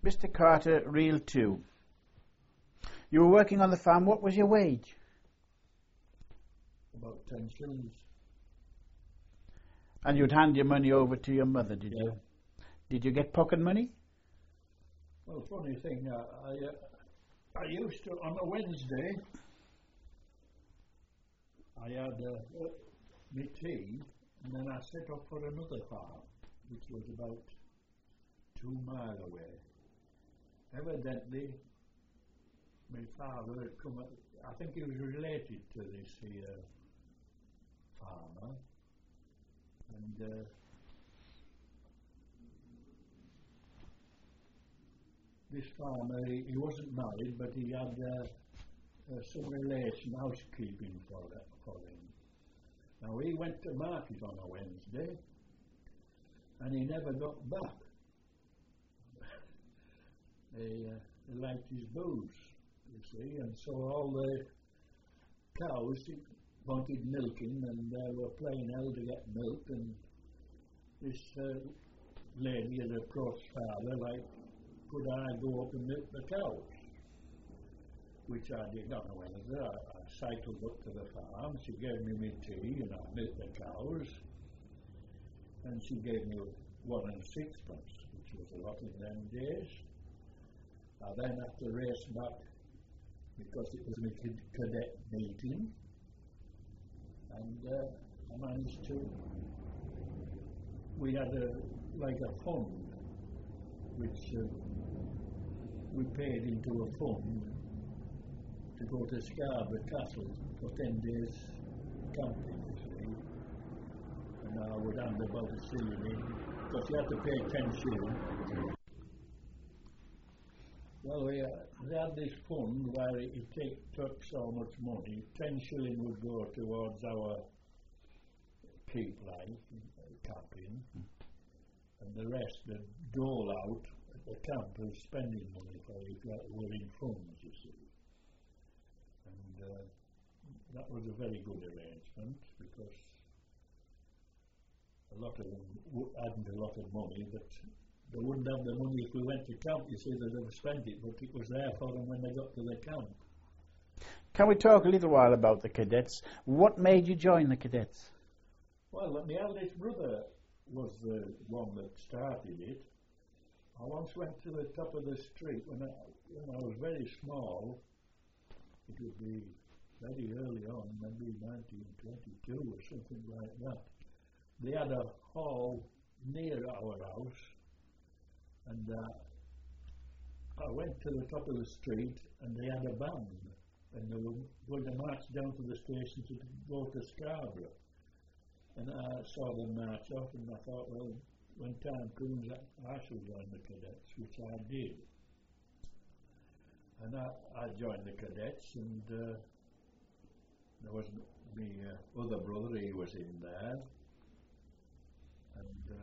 Mr. Carter, reel 2. You were working on the farm. What was your wage? About 10 shillings. And you'd hand your money over to your mother, did you? Did you get pocket money? Well, funny thing, I used to, on a Wednesday, I had my tea, and then I set off for another farm, which was about 2 miles away. Evidently, my father had come, I think he was related to this here farmer, and this farmer, he wasn't married, but he had some relation housekeeping for him. Now he went to market on a Wednesday, and he never got back. He liked his booze, you see, and so all the cows wanted milking, and they were playing hell to get milk, and this lady had approached father, like, could I go up and milk the cows? Which I did on a Wednesday. I cycled up to the farm, she gave me my tea, and I milked the cows, and she gave me 1 and 6 pence, which was a lot in them days. I then had to race back because it was a cadet meeting, and I managed to. We had a fund, which we paid into a fund to go to Scarborough Castle for 10 days camping, you see. And I would hand about a shilling, because you had to pay 10 shillings. Well, we had this fund where it took so much money. 10 shillings would go towards our keep life, camping, and the rest would dole out at the camp as spending money for if you were in funds, you see. And that was a very good arrangement, because a lot of them hadn't a lot of money, but they wouldn't have the money if we went to camp, you see. They'd have spent it, but it was there for them when they got to the camp. Can we talk a little while about the cadets? What made you join the cadets? Well, my eldest brother was the one that started it. I once went to the top of the street when I was very small. It would be very early on, maybe 1922 or something like that. They had a hall near our house, and I went to the top of the street, and they had a band, and they were going to march down to the station to go to Scarborough. And I saw them march off, and I thought, well, when time comes, I shall join the cadets, which I did. And I joined the cadets, and there was my other brother, he was in there. And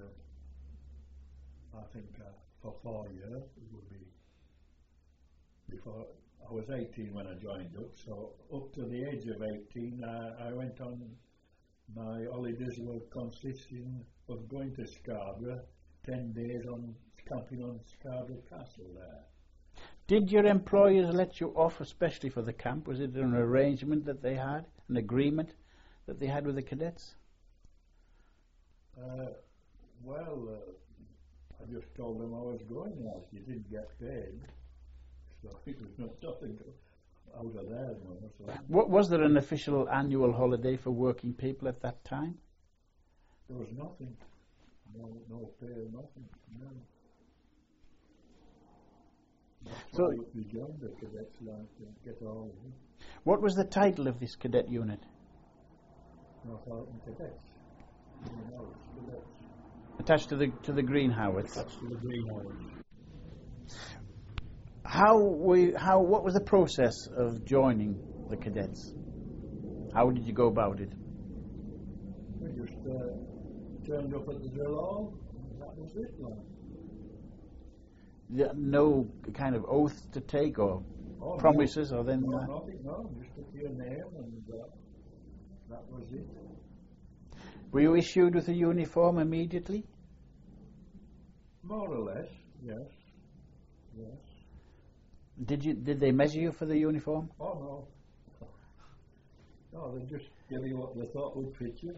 I think for 4 years, it would be before I was 18 when I joined up, so up to the age of 18, I went on. My holidays were consisting of going to Scarborough, 10 days on camping on Scarborough Castle there. Did your employers let you off especially for the camp? Was it an arrangement that they had, an agreement that they had with the cadets? I just told them I was going out. You didn't get paid, so it was nothing out of there. So. What was there an official annual holiday for working people at that time? There was nothing. No pay, nothing. No. So we joined the cadets to get all of them. What was the title of this cadet unit? Northallerton Cadets. Cadets. Attached to the Green Howards. Attached to the Green Howards. What was the process of joining the cadets? How did you go about it? We just turned up at the drill hall. That was it, No kind of oath to take or promises, no. or then? No, nothing. No, just took your name, and that was it. Were you issued with a uniform immediately? More or less, yes. Yes. Did they measure you for the uniform? Oh no. No, they just give you what they thought would fit you.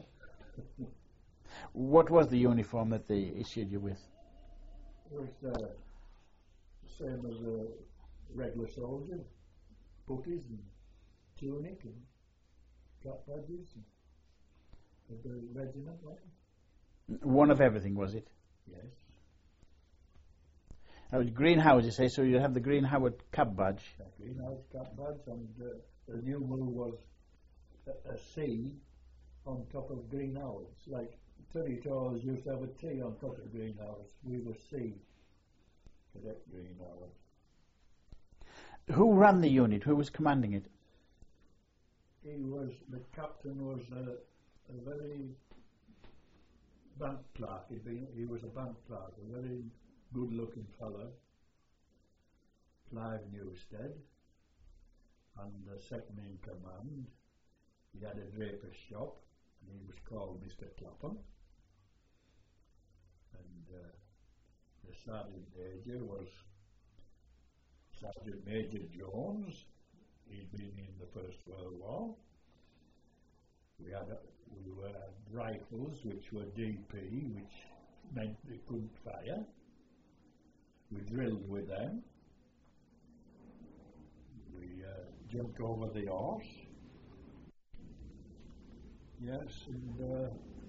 What was the uniform that they issued you with? It was the same as a regular soldier. Puttees and tunic and cap badges and of the regiment, like. One of everything, was it? Yes. Now, Green Howard, you say, so you have the Green Howard cap badge. A greenhouse cap badge, and the numeral was a C on top of greenhouse. Like Territories used to have a T on top of greenhouse. We were C. Cadet greenhouse. Who ran the unit? Who was commanding it? The captain was a very bank clerk. He was a bank clerk, a very good-looking fellow, Clive Newstead, and the second in command, he had a draper's shop, and he was called Mr. Clapham, and the sergeant major was Sergeant Major Jones. He'd been in the First World War. We had rifles which were DP, which meant they couldn't fire. We drilled with them. We jumped over the horse. Yes, and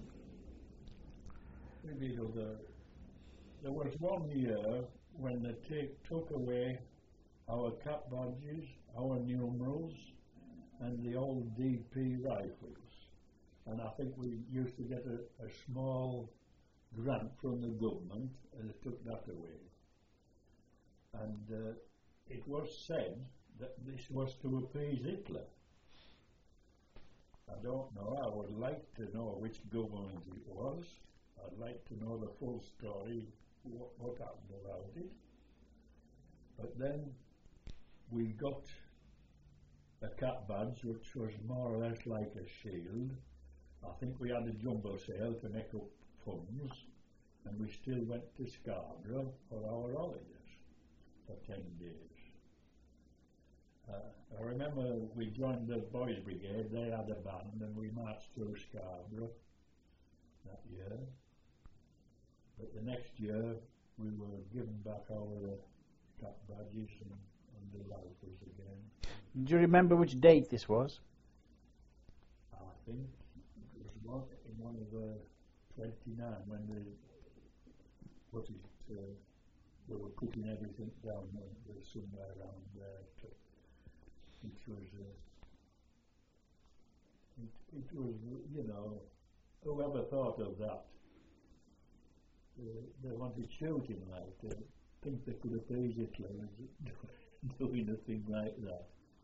maybe there was one year when they took away our cap badges, our numerals, and the old DP rifles. And I think we used to get a small grant from the government, and they took that away. And it was said that this was to appease Hitler. I don't know. I would like to know which government it was. I'd like to know the full story, what happened about it. But then we got a cap badge which was more or less like a shield. I think we had a jumbo sale to make up funds, and we still went to Scarborough for our holidays for 10 days. I remember we joined the Boys Brigade. They had a band, and we marched through Scarborough that year. But the next year we were given back our cap badges and the rifles again. Do you remember which date this was? I think it was in one of the 29 when they were putting everything down there somewhere around there. Which was it was, you know, whoever thought of that? They wanted shooting, like, they think they could appease Hitler doing a thing like that.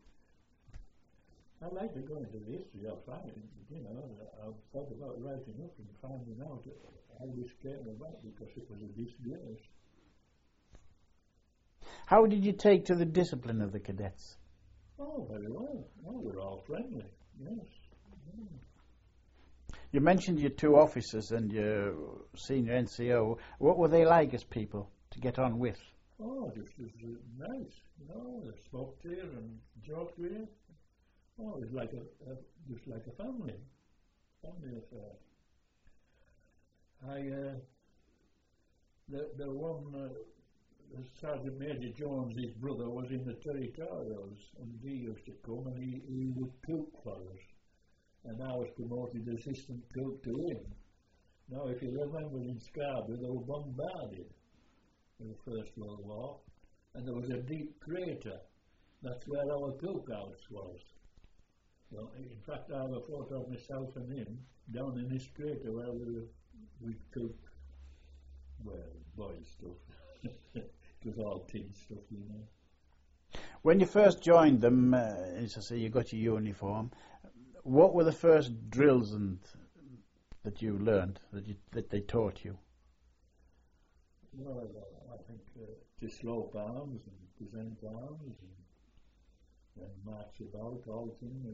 I'd like to go into the history of it, you know. I've thought about writing up and finding out how this came about, because it was a disgrace. How did you take to the discipline of the cadets? Oh, very well. Oh, we're all friendly, yes. Mm. You mentioned your two officers and your senior NCO. What were they like as people to get on with? Oh, just as nice, you know. They spoke to you and joked with you. Oh, it was like just like a family affair. The one. Sergeant Major Jones, his brother, was in the Territorials, and he used to come and he would cook for us. And I was promoted assistant cook to him. Now, if you remember in Scarborough, they were bombarded in the First World War, and there was a deep crater. That's where our cookhouse was. Well, in fact, I have a photo of myself and him down in this crater where we cooked, well, boiled stuff. It was all tin stuff, you know. When you first joined them, as I say, you got your uniform. What were the first drills that you learned, that they taught you? Well, I think to slope arms and present arms and march about, halting,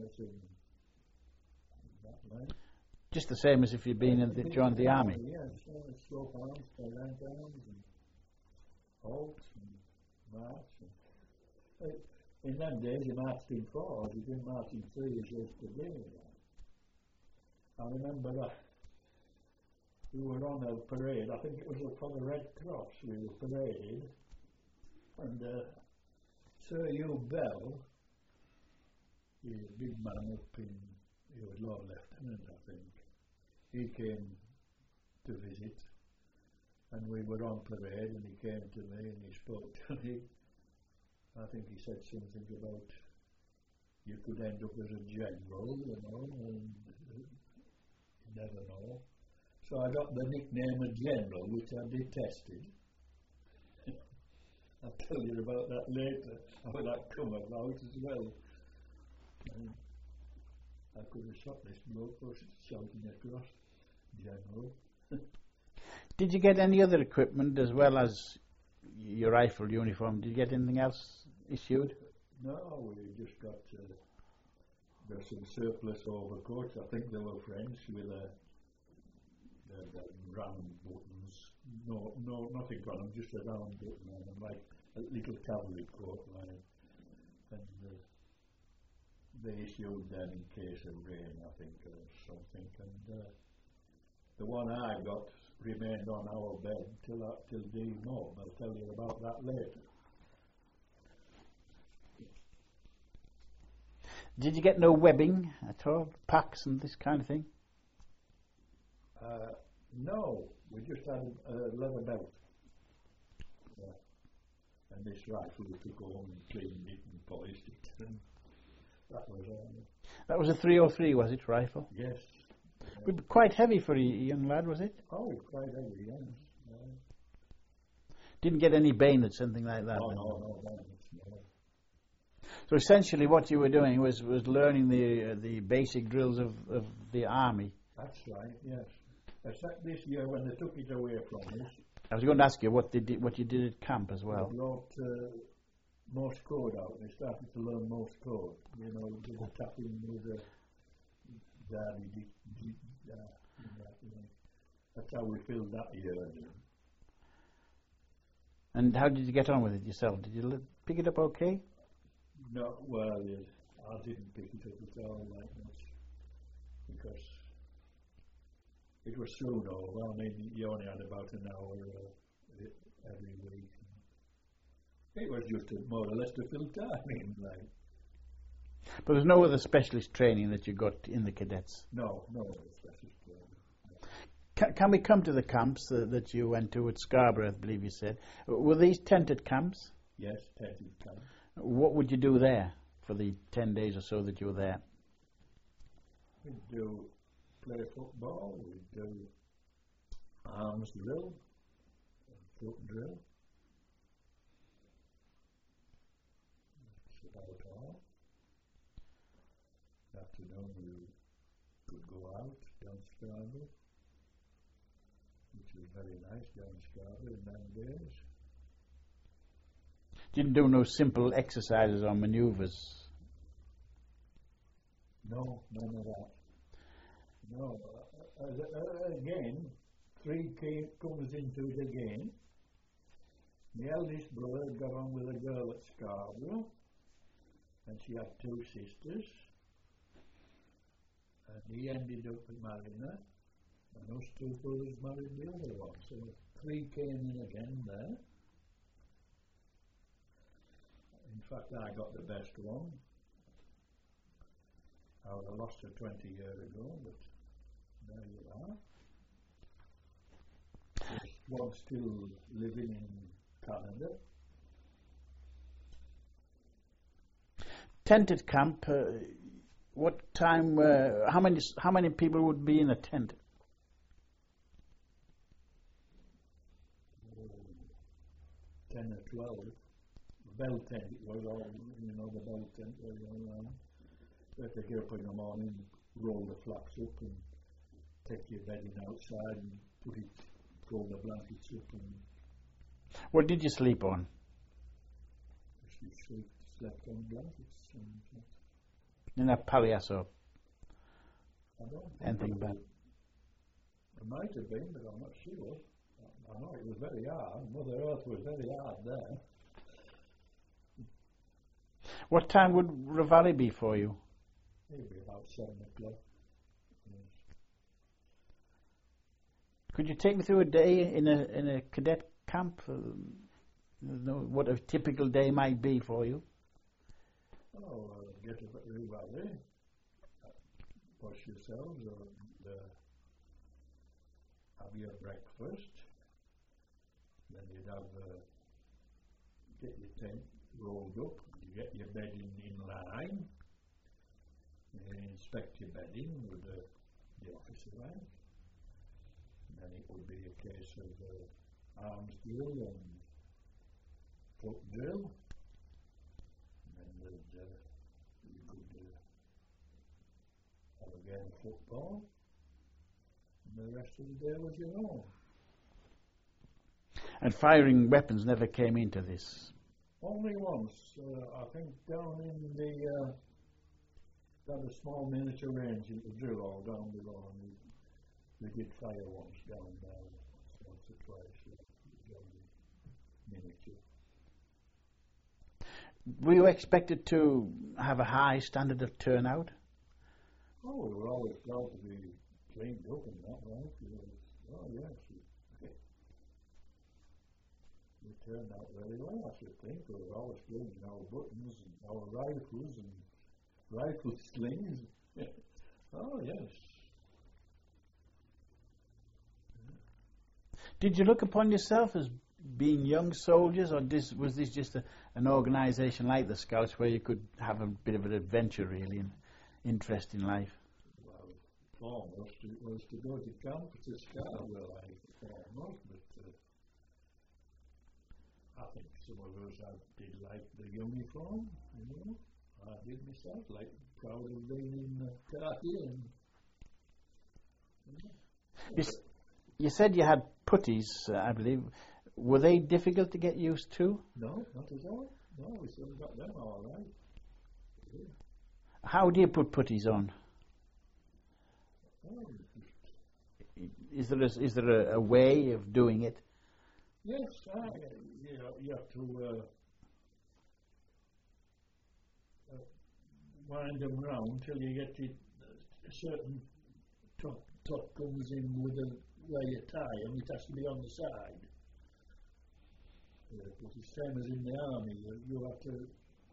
that way. Just the same as if you'd been joined the army? Yes, slope arms, present arms, and halt, and march. In them days, you marched in fours, you didn't march in threes as today. I remember that we were on a parade, I think it was for the Red Cross, we were paraded, and Sir Hugh Bell, he was a big man up in, he was Lord Lieutenant, I think, he came to visit, and we were on parade, and he came to me and he spoke to me. I think he said something about you could end up as a general, you know, and you never know. So I got the nickname of General, which I detested. I'll tell you about that later, how that come about as well. I could have shot this bloke for shouting across, General. Did you get any other equipment as well as your rifle uniform? Did you get anything else issued? No, we just got there's some surplus overcoats. I think they were French with the round buttons. No, nothing on them, just a round button on them, like a little cavalry coat, like. And they issued them in case of rain, I think, or something. And the one I got remained on our bed till Dee Moore. I'll tell you about that later. Did you get no webbing at all? Packs and this kind of thing? No, we just had a leather belt. And this rifle we took home and cleaned it and polished it. And that was all. That was a 303, was it, rifle? Yes. Quite heavy for a young lad, was it? Oh, quite heavy, yes. Didn't get any bayonets, something like that? No. So essentially what you were doing was learning the basic drills of the army. That's right, yes. Except this year when they took it away from us. I was going to ask you what you did at camp as well. They brought Morse code out. They started to learn Morse code. You know, did the tapping with the daddy. That's how we filled that year. And how did you get on with it yourself? Did you pick it up okay? No, well, I didn't pick it up at all that much because it was soon over. I mean, you only had about an hour every week. It was just more or less to fill time in, like. But there's no other specialist training that you got in the cadets? No other specialist training. No. Can we come to the camps that you went to at Scarborough, I believe you said? Were these tented camps? Yes, tented camps. What would you do there for the 10 days or so that you were there? We'd play football, we'd do arms drill, foot drill. That's about all. Afternoon we could go out down Scarborough, which was very nice down Scarborough in them days. Didn't do no simple exercises or manoeuvres? No, none of that. No, again, three comes into it again. The eldest brother got on with a girl at Scarborough, and she had two sisters, and he ended up marrying her, and those two brothers married the other one. So three came in again there. In fact, I got the best one. I would have lost her 20 years ago, but there you are. There's one still living in Canada. Tented camp. What time? How many people would be in a tent? 10 or 12. Bell tent, it was all, the bell tent was all around. You had to get up in the morning, roll the flaps up and take your bedding outside and roll the blankets up and... What did you sleep on? You slept on blankets and... In a palliasse or I don't anything bad? It might have been, but I'm not sure. I know it was very hard. Mother Earth was very hard there. What time would Reveille be for you? Maybe about 7 o'clock. Yes. Could you take me through a day in a cadet camp? What a typical day might be for you? Oh, get up at Reveille, wash yourselves, and have your breakfast. Then you'd get your tent rolled up, you get your bedding in line, and then inspect your bedding with the officer line. Then it would be a case of arms drill and foot drill. And then you could have a game of football. And the rest of the day was your own. And firing weapons never came into this? Only once, I think down in the got a small miniature range in the drill hall down below, and we did fire once down there, once or twice, down the miniature. Were you expected to have a high standard of turnout? Oh, we were always glad to be cleaned up and that, right? Oh, yes. We turned out very well, I should think. We were always cleaning our buttons and our rifles and rifle slings. Oh, yes. Did you look upon yourself as being young soldiers, or was this just an organisation like the Scouts where you could have a bit of an adventure, really, and interest in life? Well, foremost it was to go to camp to Scarborough, foremost, but I think some of us did like the uniform, you know. I did myself, like proud of being in khaki and. You said you had putties, I believe. Were they difficult to get used to? No, not at all. No, we still got them all right. Yeah. How do you put putties on? Oh, Is there a way of doing it? yes, you have to wind them round till you get a certain top comes in with where you tie them. It has to be on the side. It's the same as in the army. You have to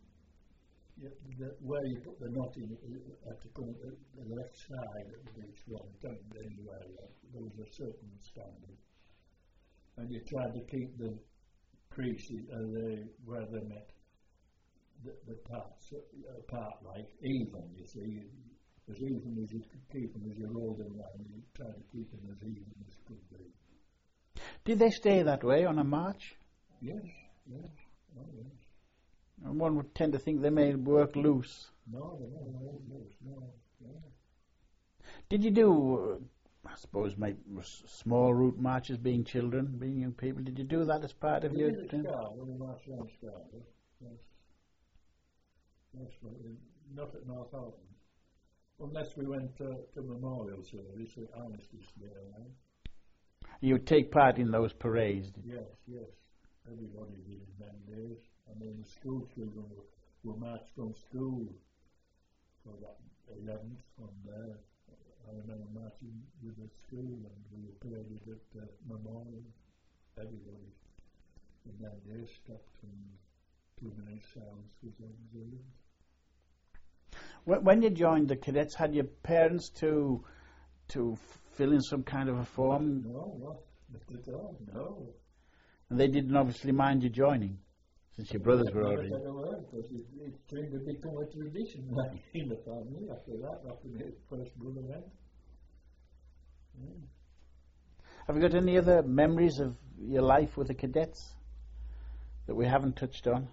where you put the knot in, you have to come at the left side of each one. Don't anywhere. There was a certain standard, and you try to keep the creases where they met the parts apart, like even. You see, as even as you could keep them as you rolled them around, you try to keep them as even as could be. Did they stay that way on a march? Yes, yes, oh yes. And one would tend to think they may work loose. No, they don't work loose, no. Did you do, I suppose, small route marches, being children, being young people? Did you do that as part of your... We marched around Scarborough, yes. Yes, but not at Northampton. Unless we went to memorial service at Armistice Day, right? You would take part in those parades? Yes, yes. Everybody did in them days. I mean, the school children were marched from school for that 11th from there. I remember marching with the school and we were paraded at the memorial. Everybody in them days stopped and 2 minutes silence was observed. When you joined the cadets, had your parents to fill in some kind of a form? No, not at all, no. And they didn't obviously mind you joining, since your brothers were already... Because it seemed to become a tradition in the family after the first brother went. Yeah. Have you got any other memories of your life with the cadets that we haven't touched on?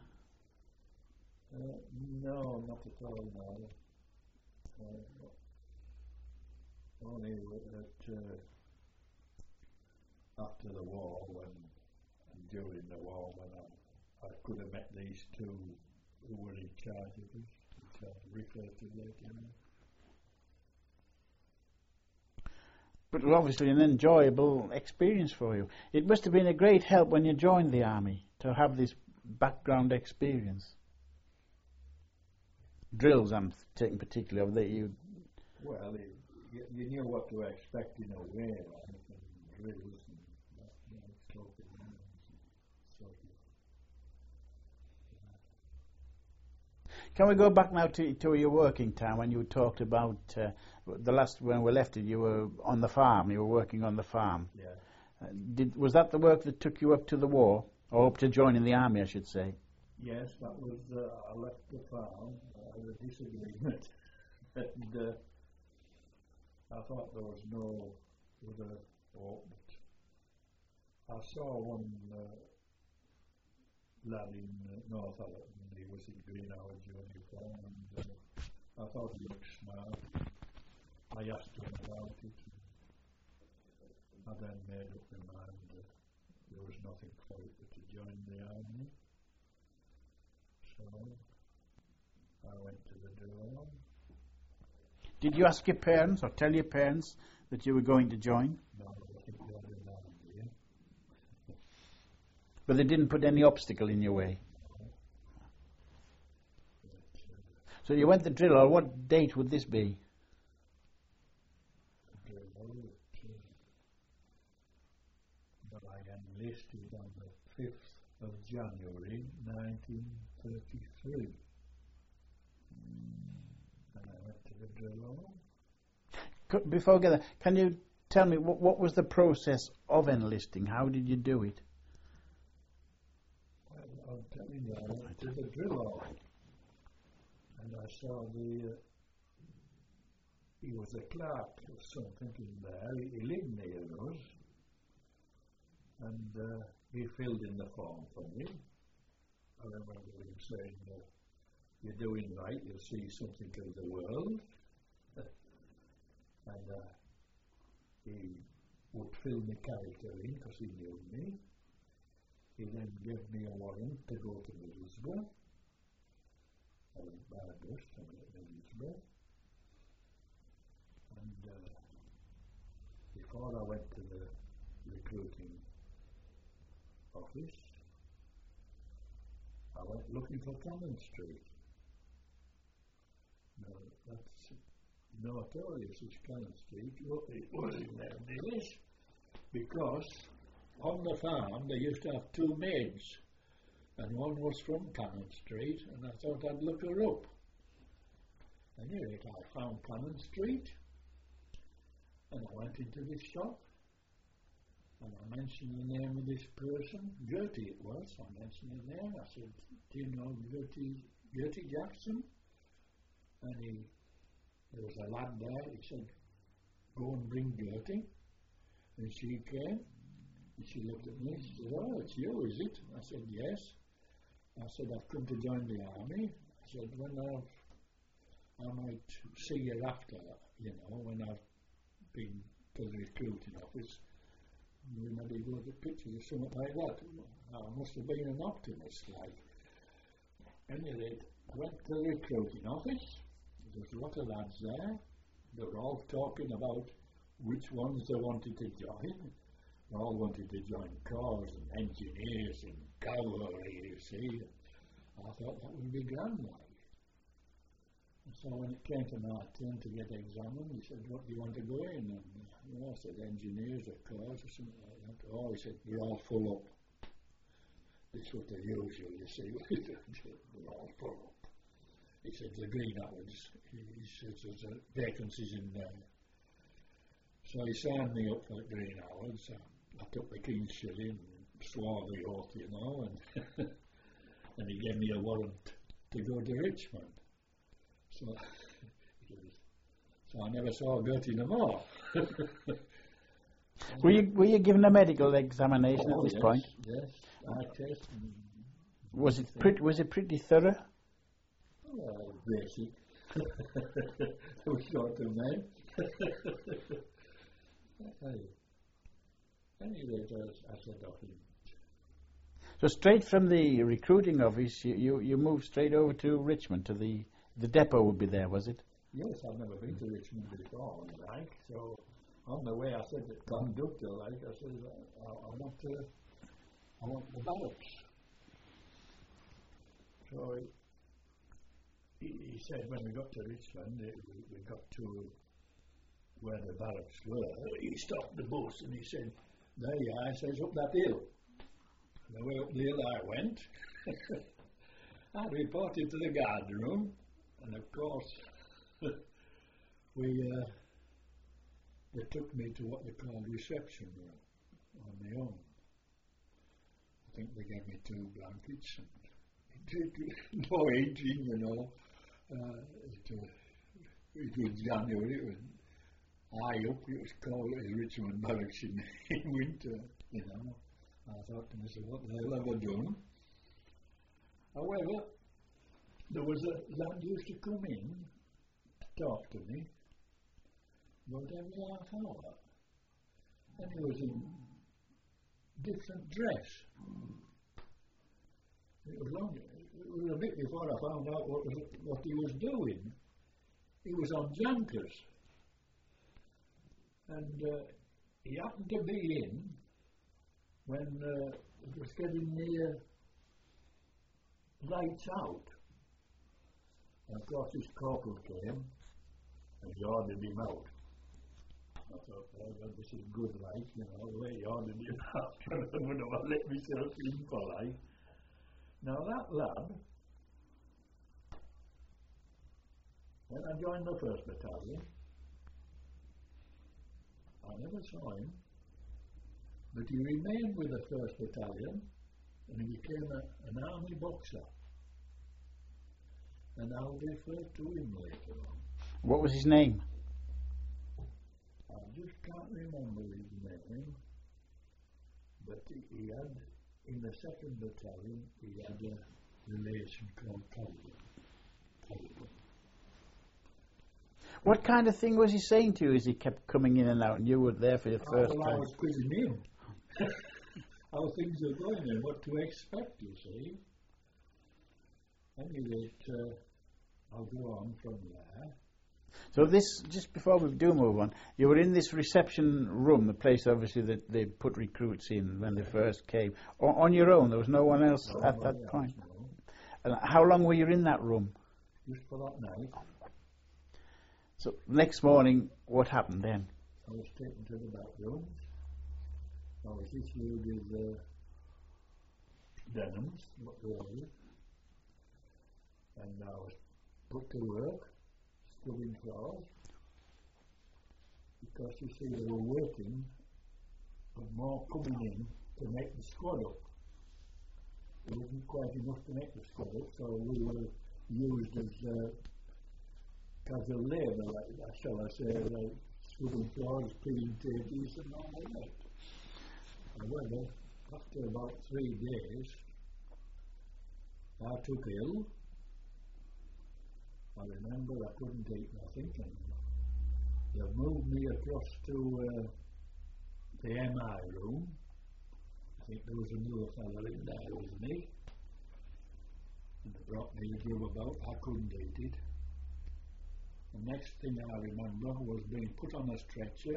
No, not at all, no. Only that after the war, and during the war, when I could have met these two who were in charge of us, which I'll refer to later on. But it was obviously an enjoyable experience for you. It must have been a great help when you joined the army to have this background experience. drills I'm taking particularly of that you. Well, you knew what to expect in a way, like, and drills and talking and sort of. Can we go back now to your working time when you talked about the last when we left it? You were on the farm. You were working on the farm. Yeah. Was that the work that took you up to the war, or up to joining the army, I should say? Yes, that was. I left the farm. I had a disagreement, and I thought there was no other hope. I saw one lad in Northallerton. He was in Green Hours uniform, and I thought he looked smart. I asked him about it. I then made up my mind that there was nothing for it but to join the army. So I went to the door. Did you ask your parents or tell your parents that you were going to join? No, I think they had an idea. But they didn't put any obstacle in your way? So you went to drill, or what date would this be? But I enlisted on the 5th of January 1933. And I went to the drill. Before we get there, can you tell me what was the process of enlisting? How did you do it? Well, I'm telling you, I went to the drill hall. And I saw he was a clerk or something in there. He lived near us. And he filled in the form for me. I remember him saying, you're doing right, you'll see something of the world. And he would fill my character in because he knew me. He then gave me a warrant to go to Middlesbrough. I went by bus to Middlesbrough. And before I went to the recruiting office, I went looking for Cannon Street. No, that's notorious as Cannon Street. It was in them days because on the farm they used to have two maids, and one was from Cannon Street, and I thought I'd look her up. Anyway, I found Cannon Street, and I went into this shop, and I mentioned the name of this person. Gertie it was. I mentioned his name. I said, do you know Gertie Jackson? And there was a lad there. He said, go and bring Gertie. And she came, and she looked at me. She said, oh, it's you, is it? I said, yes. I said, I've come to join the army. I said, I might see you after, when I've been to the recruiting office. We maybe go to pictures or something like that. I must have been an optimist, like. Anyway, I went to the recruiting office. There was a lot of lads there. They were all talking about which ones they wanted to join. They all wanted to join corps and engineers and cavalry, you see. I thought that would be grand, like. And so when it came to my turn to get examined, he said, what do you want to go in? And I said, engineers or corps or something like that. Oh, he said, you're all full up. It's what they usual, you see. They're all full up. He said, the Green Hours. He said, there's vacancies in there. So he signed me up for the Green Hours. I took the King's Shilling and swore the oath, and and he gave me a warrant to go to Richmond. So I never saw Gertie no more. Were you given a medical examination at this point? Yes, eye test. Was it pretty thorough? Basic. It was short of men. Anyway, I said nothing. So straight from the recruiting office, you moved straight over to Richmond, to the depot would be there, was it? Yes, I've never been to Richmond before, so on the way I said to the conductor, I said, I want the barracks. So he said when we got to Richmond, we got to where the barracks were. He stopped the bus and he said, "There you are," he says, "up that hill." And away up the hill I went. I reported to the guard room, and of course, they took me to what they called reception room on my own. I think they gave me 2 blankets and no aging, you know. It was January, it was high up, it was cold at Richmond Barracks in winter, you know. I thought to myself, what the hell have I done? However, there was a lad used to come in to talk to me about every half hour, and he was in different dress. It was a bit before I found out what he was doing. He was on junkers, and he happened to be in when it was getting near lights out. And of course this corporal came and he ordered him out. I thought, well, this is good, right? You know, the way he ordered him out. I don't know, I let myself in for life. Now that lad, when I joined the 1st Battalion, I never saw him, but he remained with the 1st Battalion and he became an army boxer. And I'll refer to him later on. What was his name? I just can't remember his name, but he had, in the 2nd Battalion, he had a relation called Colton. What kind of thing was he saying to you as he kept coming in and out and you were there for your first time? time? I was quizzing him. How things are going and what to expect, you see. Anyway, I'll go on from there. So this, just before we do move on, you were in this reception room, the place obviously that they put recruits in when they first came. On your own, there was no one else at that point? No. And how long were you in that room? Just for that night. So next morning, what happened then? I was taken to the back rooms. I was issued with denims, what they were, and I was put to work, scrubbing floors, because you see they were waiting for more coming in to make the squad up. There wasn't quite enough to make the squad up, so we were used as casual labour, like, shall I say, like scrubbing floors, peeling tables and all that. However, after about 3 days, I took ill. I remember I couldn't eat nothing, and they moved me across to the MI room. I think there was another fellow in there with me, and they brought me a grub about. I couldn't eat it. The next thing I remember was being put on a stretcher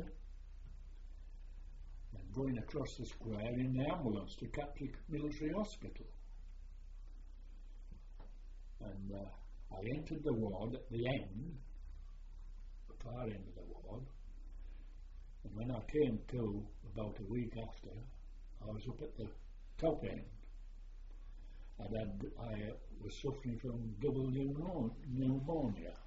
and going across the square in the ambulance to Catholic Military Hospital. And I entered the ward at the end, the far end of the ward, and when I came to about a week after, I was up at the top end. I was suffering from double pneumonia.